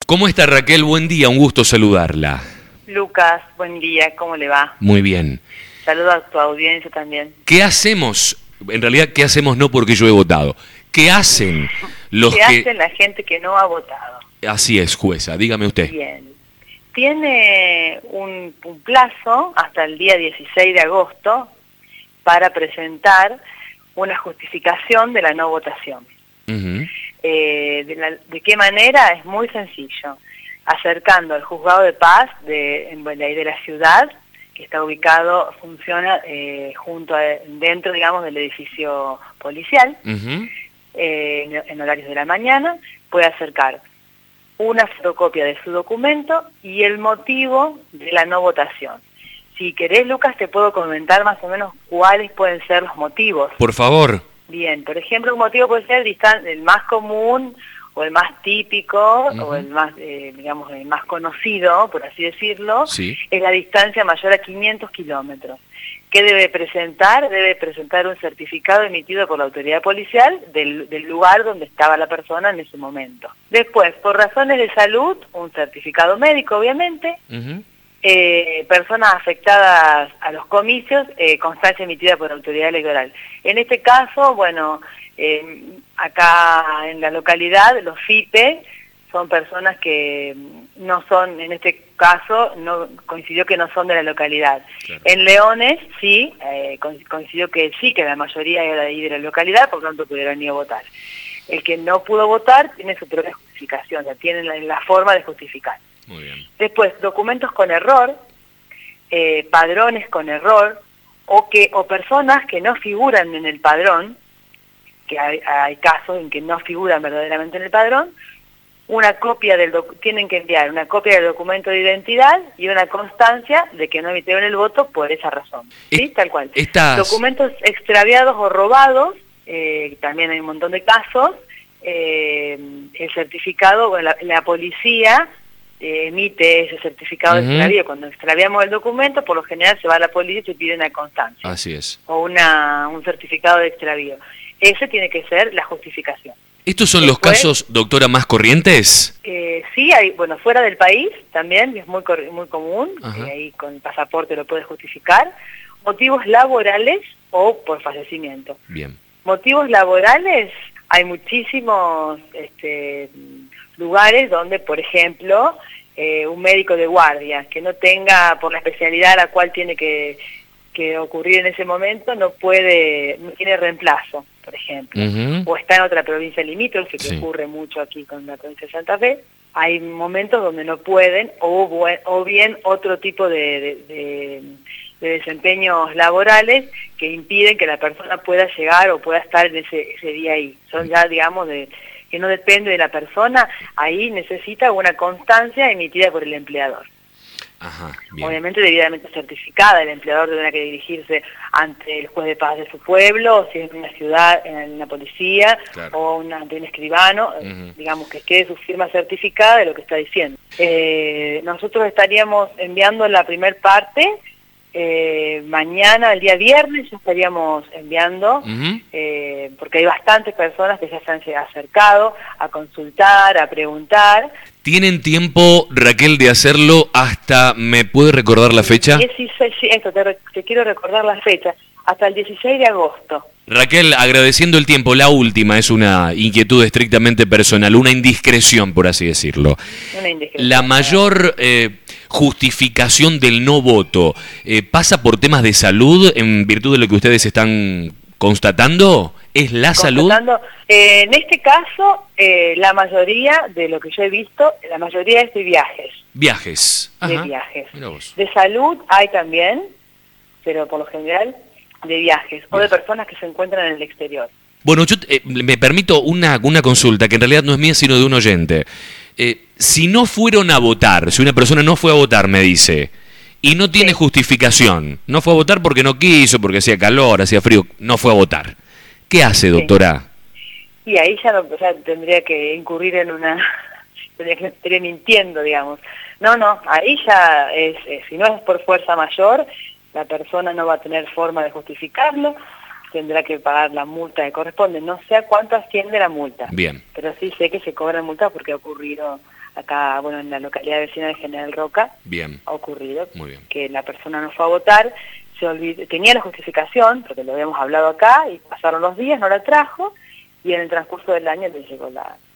¿Cómo está Raquel? Buen día, un gusto saludarla. Lucas, buen día, ¿cómo le va? Muy bien. Saludo a tu audiencia también. ¿Qué hacemos? En realidad, ¿qué hacemos? No porque yo he votado. ¿Qué hacen los ¿Qué hacen la gente que no ha votado? Así es, jueza, dígame usted. Bien. Tiene un plazo hasta el día 16 de agosto para presentar una justificación de la no votación. Uh-huh. ¿De qué manera? Es muy sencillo. Acercando al juzgado de paz de la ciudad, que está ubicado, funciona dentro, digamos, del edificio policial, Uh-huh. en horarios de la mañana, puede acercar una fotocopia de su documento y el motivo de la no votación. Si querés, Lucas, te puedo comentar más o menos cuáles pueden ser los motivos. Por favor. Bien, por ejemplo, un motivo puede ser el más común o el más típico, uh-huh, o el más, digamos, el más conocido, por así decirlo, sí, es la distancia mayor a 500 kilómetros. ¿Qué debe presentar? Debe presentar un certificado emitido por la autoridad policial del lugar donde estaba la persona en ese momento. Después, por razones de salud, un certificado médico, obviamente. Uh-huh. Personas afectadas a los comicios, constancia emitida por la autoridad electoral. En este caso, bueno, acá en la localidad, los FIPE son personas que no son, en este caso, no coincidió que no son de la localidad. Claro. En Leones, sí, coincidió que sí, que la mayoría era de ahí de la localidad, por lo tanto pudieron ir a votar. El que no pudo votar tiene su propia justificación, o sea, tiene la forma de justificar. Muy bien. Después, documentos con error, padrones con error, o personas que no figuran en el padrón, que hay casos en que no figuran verdaderamente en el padrón, tienen que enviar una copia del documento de identidad y una constancia de que no emitieron el voto por esa razón. ¿Sí? Tal cual. Documentos extraviados o robados, también hay un montón de casos, el certificado, bueno, la policía emite ese certificado de extravío. Cuando extraviamos el documento, por lo general se va a la policía y se pide una constancia. Así es. O un certificado de extravío. Ese tiene que ser la justificación. ¿Estos son los casos, doctora, más corrientes? Sí, hay, bueno, fuera del país también, es muy común, ahí con el pasaporte lo puedes justificar. Motivos laborales o por fallecimiento. Bien. Motivos laborales, hay muchísimos lugares donde, por ejemplo, un médico de guardia que no tenga, por la especialidad a la cual tiene que ocurrir en ese momento, no tiene reemplazo, por ejemplo, o está en otra provincia limítrofe, que ocurre mucho aquí con la provincia de Santa Fe. Hay momentos donde no pueden, o bien otro tipo de desempeños laborales que impiden que la persona pueda llegar o pueda estar en ese día ahí. Son ya, digamos, que no depende de la persona, ahí necesita una constancia emitida por el empleador. Ajá, bien. Obviamente debidamente certificada, el empleador tendrá que dirigirse ante el juez de paz de su pueblo, si es en una ciudad, en la policía, claro, o ante un escribano, digamos que quede su firma certificada de lo que está diciendo. Nosotros estaríamos enviando la primer parte, mañana, el día viernes, ya estaríamos enviando, porque hay bastantes personas que ya se han acercado a consultar, a preguntar. ¿Tienen tiempo, Raquel, de hacerlo hasta, me puede recordar la fecha? 16, te quiero recordar la fecha, hasta el 16 de agosto. Raquel, agradeciendo el tiempo, la última es una inquietud estrictamente personal, una indiscreción, por así decirlo. Una indiscreción. La mayor justificación del no voto, ¿pasa por temas de salud en virtud de lo que ustedes están constatando? ¿Es la salud? En este caso, la mayoría de lo que yo he visto, la mayoría es de viajes. Viajes. De viajes. De salud hay también, pero por lo general de viajes o de personas que se encuentran en el exterior. Bueno, yo me permito una consulta que en realidad no es mía sino de un oyente. Si no fueron a votar, si una persona no fue a votar, me dice, y no tiene justificación, no fue a votar porque no quiso, porque hacía calor, hacía frío, no fue a votar, ¿qué hace, doctora? Y ahí ya, tendría que incurrir en estaría mintiendo, digamos. No, ahí ya si no es por fuerza mayor, la persona no va a tener forma de justificarlo, tendrá que pagar la multa que corresponde. No sé a cuánto asciende la multa. Bien. Pero sí sé que se cobran multas porque ha ocurrido acá, bueno, en la localidad vecina de General Roca. Bien. Ha ocurrido. Muy bien. Que la persona no fue a votar, se olvidó, tenía la justificación, porque lo habíamos hablado acá, y pasaron los días, no la trajo, y en el transcurso del año le llegó la